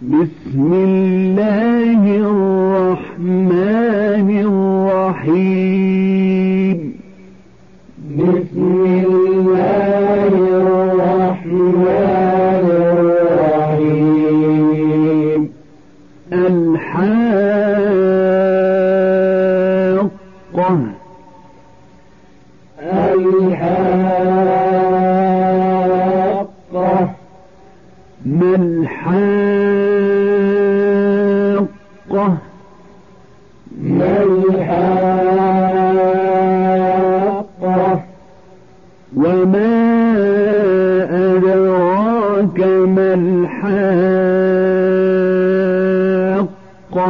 بسم الله الرحمن الرحيم بسم الله الرحمن الرحيم الحاقة الحاقة ما الحاقة ما الحاقة وما أدراك ما الحاقة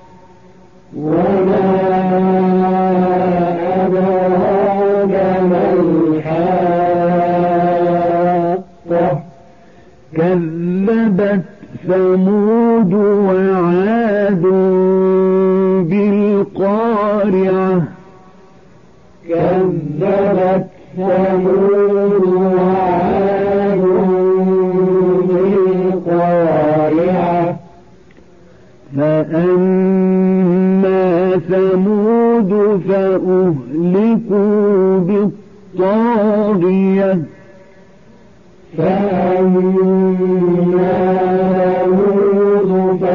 وما أدراك ما الحاقة كذبت ثمود وعاد بالقارعة كذبت ثمود وعاد بالقارعة فأما ثمود فأهلكوا بالطاغية فأما ثمود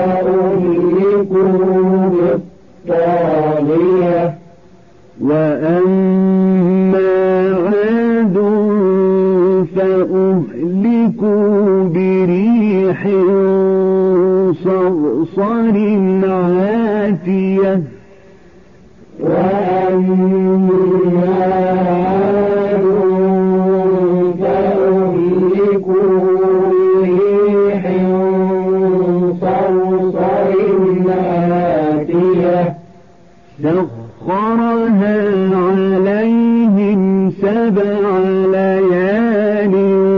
فأهلكوا بالطاغية وأما عاد فأهلكوا بريح صرصر عاتية وأما عاد فأهلكوا بريح صرصر عاتية سخرها عليهم 7 ليال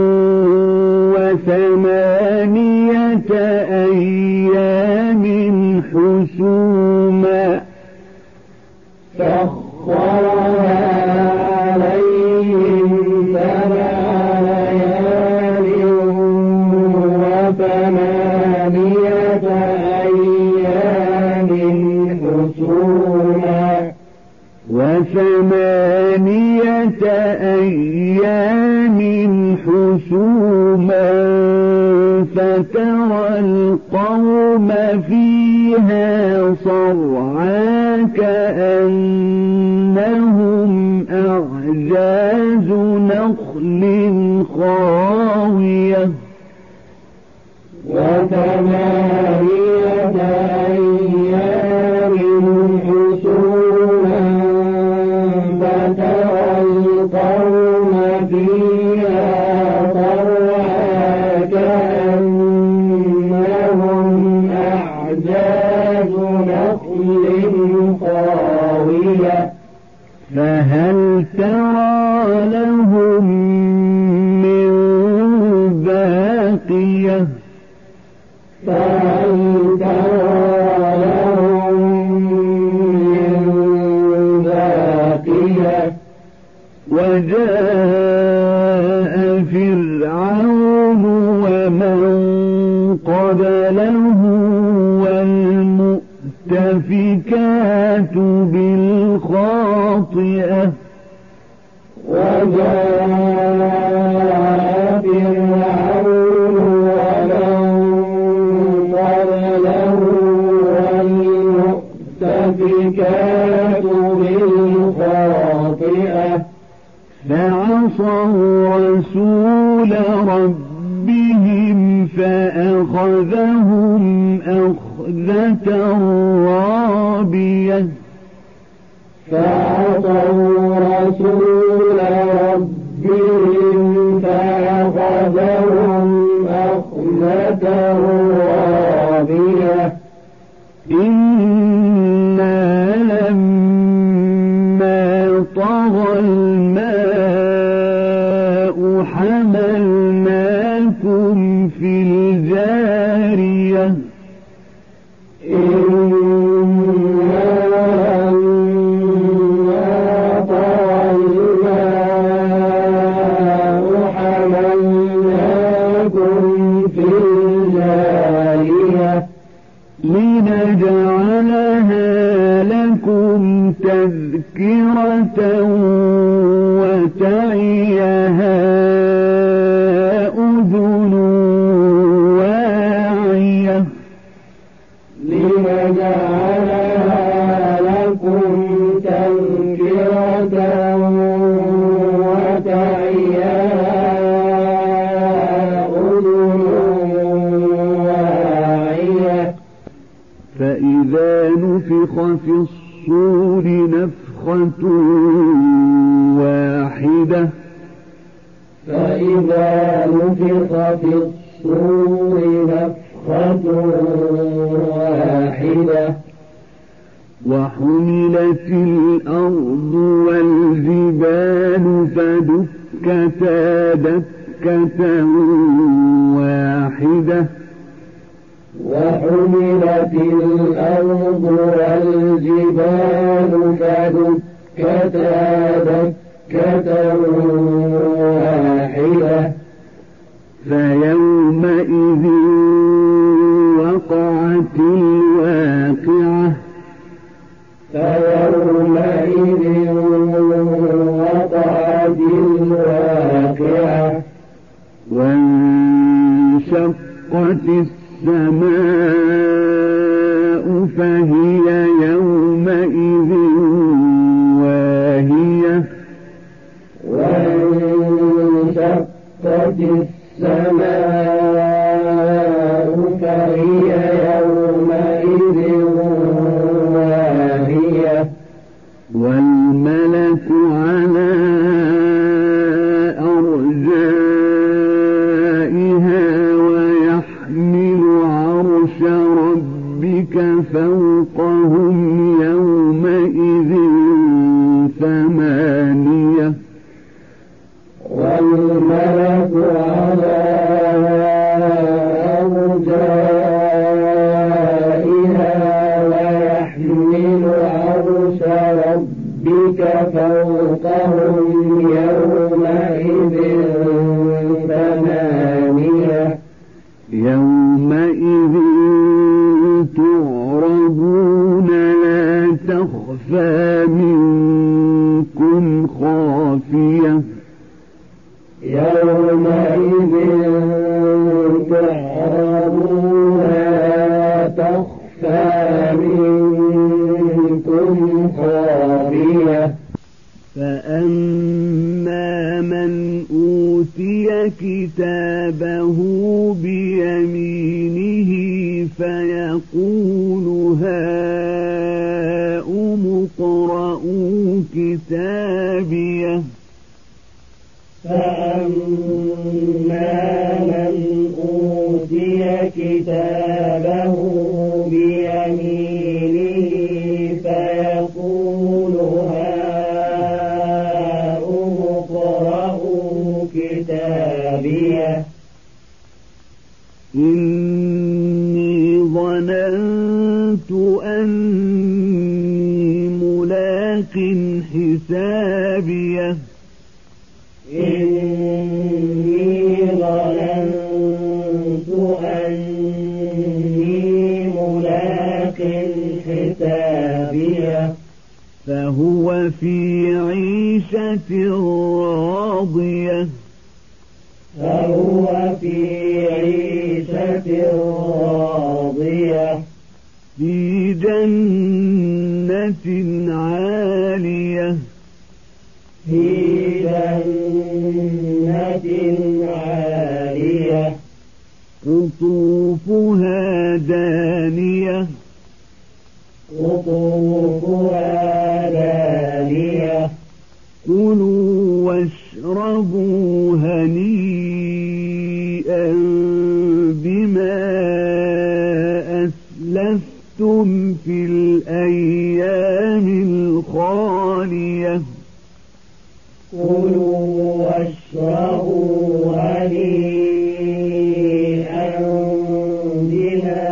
و8 أيام حسوما سخرها عليهم 7 ليال و8 أيام حسوما فترى القوم فيها صرعى كأنهم أعجاز نخل خاوية و8 أيام حسوما فترى القوم فيها صرعى كأنهم أعجاز نخل خاوية فهل ترى لهم من باقية فهل ترى لهم من باقية وجاء فرعون ومن قبله والمؤتفكات بالخاطئة وجاء فرعون ومن قبله والمؤتفكات بالخاطئة فعصوا رسول ربهم فأخذهم أخذة رابية فعصوا رسول ربهم فأخذهم أخذة رابية إنا لما طغى الماء حملناكم في الجارية إنا لما طغى الماء حملناكم في الجارية لنجعلها لكم تذكرة وتعيها أذن واعية لنجعلها لكم تذكرة وتعيها أذن واعية فإذا نفخ في الصور نفخة واحدة فإذا نفخ في الصور نفخة واحدة وحملت الأرض والجبال فدكتا دكة واحدة وحملت الأرض والجبال فدكتا دكة واحدة فيومئذ وقعت الواقعة فيومئذ وقعت الواقعة وانشقت السماء فهي يومئذ واهية وانشقت السماء فهي يومئذ واهية والملك على أرجائها ويحمل عرش ربك فوقهم يومئذ ثمانية والملك على أرجائها ويحمل عرش ربك فوقهم يومئذ ثمانية يومئذ تعرضون لا تخفى منكم خافية يومئذ تعرضون لا تخفى منكم خافية فأما من أوتي كتابه بيمينه فيقول هاؤم اقرءوا كتابيه فأما من أوتي كتابه بيمينه فيقول هاؤم اقرءوا كتابيه إني ظننت أني ملاق حسابيه إني ظننت أني ملاق حسابيه فهو في عيشة راضية فهو في عيشة راضية في جنة عالية في جنة عالية قطوفها دانية قطوفها دانية كلوا واشربوا هنيئا بما أسلفتم في الأيام الخالية كلوا واشربوا هنيئا بما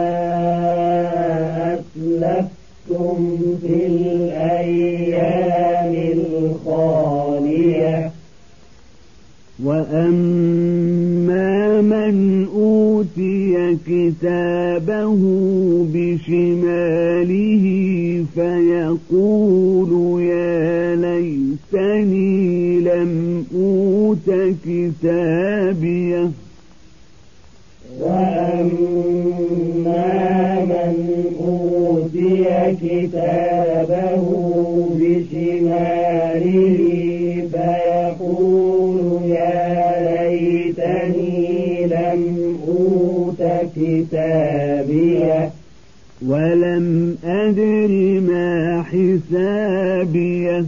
أسلفتم في الأيام الخالية وأما من أوتي كتابه بشماله فيقول يا ليتني لم أوت كتابيه وأما من أوتي كتابه بشماله فيقول يا ليتني لم أوت كتابيه ولم أدر ما حسابيه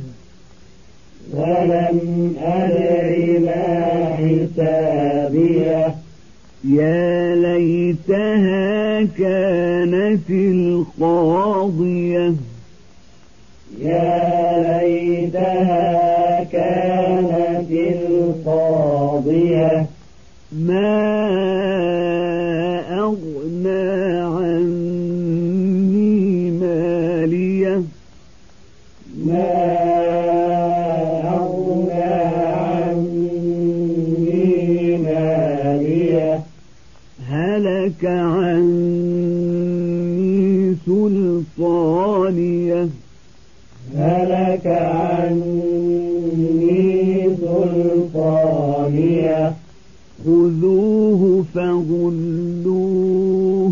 يا ليتها كانت القاضية ما أغنى عني ماليه هلك عني سلطانيه خذوه فغلوه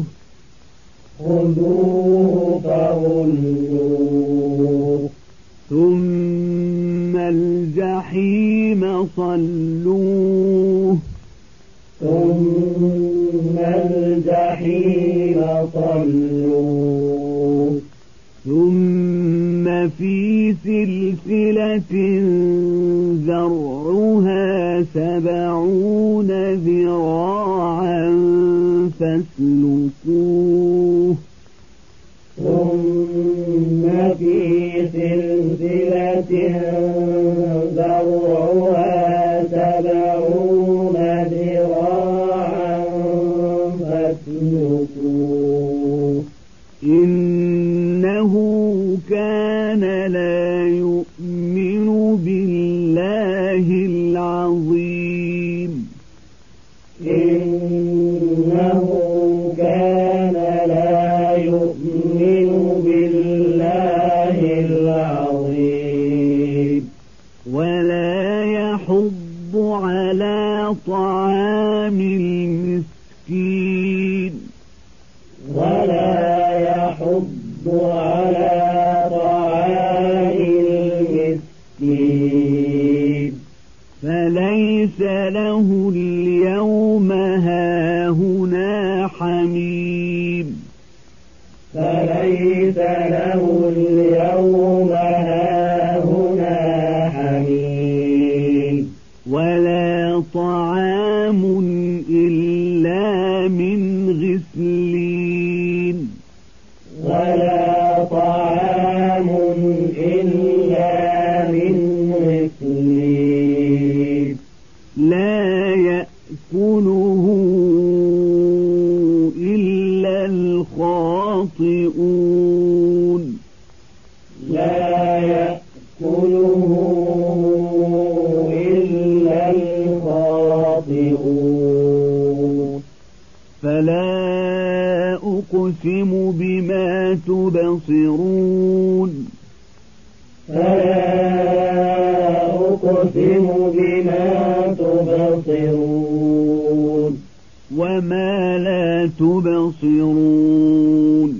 ثم الجحيم صلوه ثم في سلسلة ذرعها 70 ذراعا فاسلكوه ثم في سلسلة ذرعها 70 ذراعا فاسلكوه إنه كان لا يؤمن بالله العظيم ولا يحض على طعام المسكين فليس له اليوم هاهنا حميم ولا طعام إلا من غسلين لا يأكله إلا الخاطئون فلا أقسم بما تبصرون وما لا تبصرون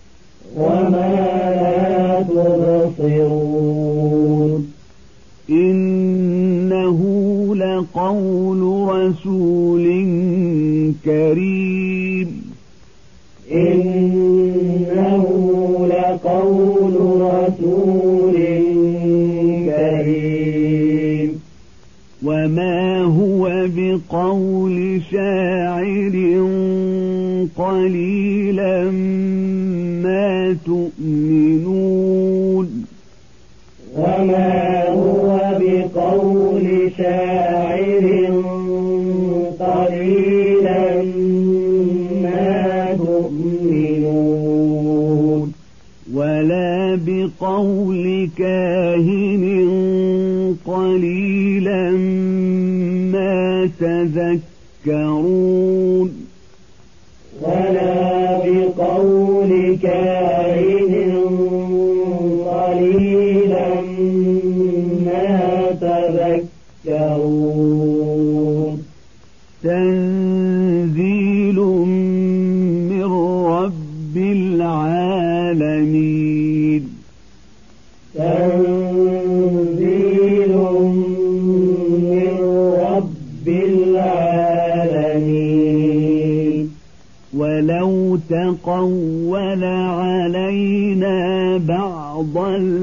إنه لقول رسول كريم وما هو بقول شاعر قليلا ما تؤمنون ولا بقول كاهن قليلا ما تذكرون ولا بقول كاهن قليلا ما تذكرون تنزيل من رب العالمين تنزيل من رب العالمين ولو تقول علينا بعض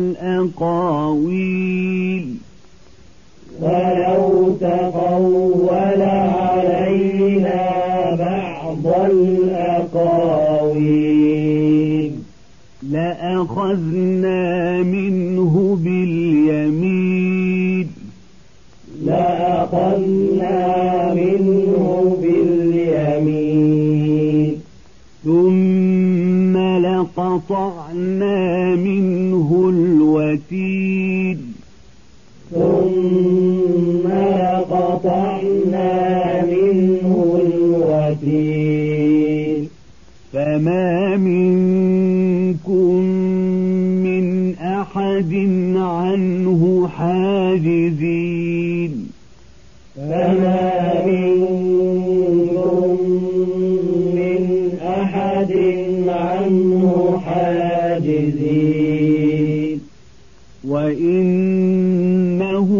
الأقاويل ولو تقول علينا بعض الأقاويل لأخذنا منه باليمين لأخذنا منه باليمين ثم لقطعنا منه الوتين ثم لقطعنا منه الوتين فما منكم من أحد عنه حاجزين فما منكم من أحد عنه حاجزين وإنه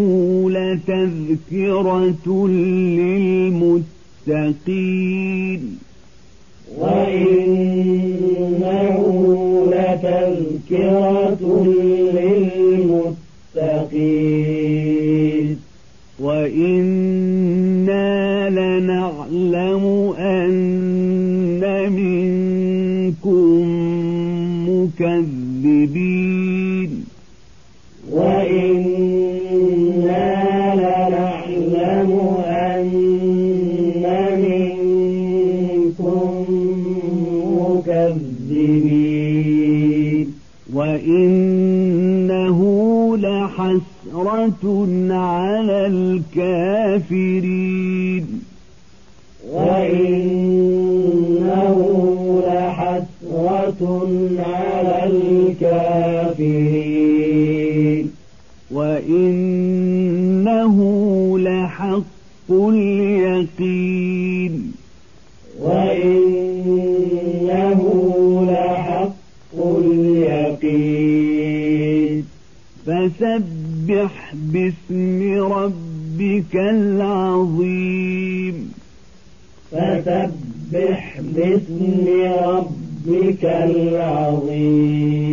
لتذكرة للمتقين وإنه لتذكرة للمتقين وإنا لنعلم أن منكم مكذبين وإنا لنعلم أن منكم مكذبين وإنه لحسرة على الكافرين وإنه لحسرة على الكافرين وإنه لحق اليقين وإنه لحق اليقين فسبح باسم ربك العظيم فسبح باسم ربك العظيم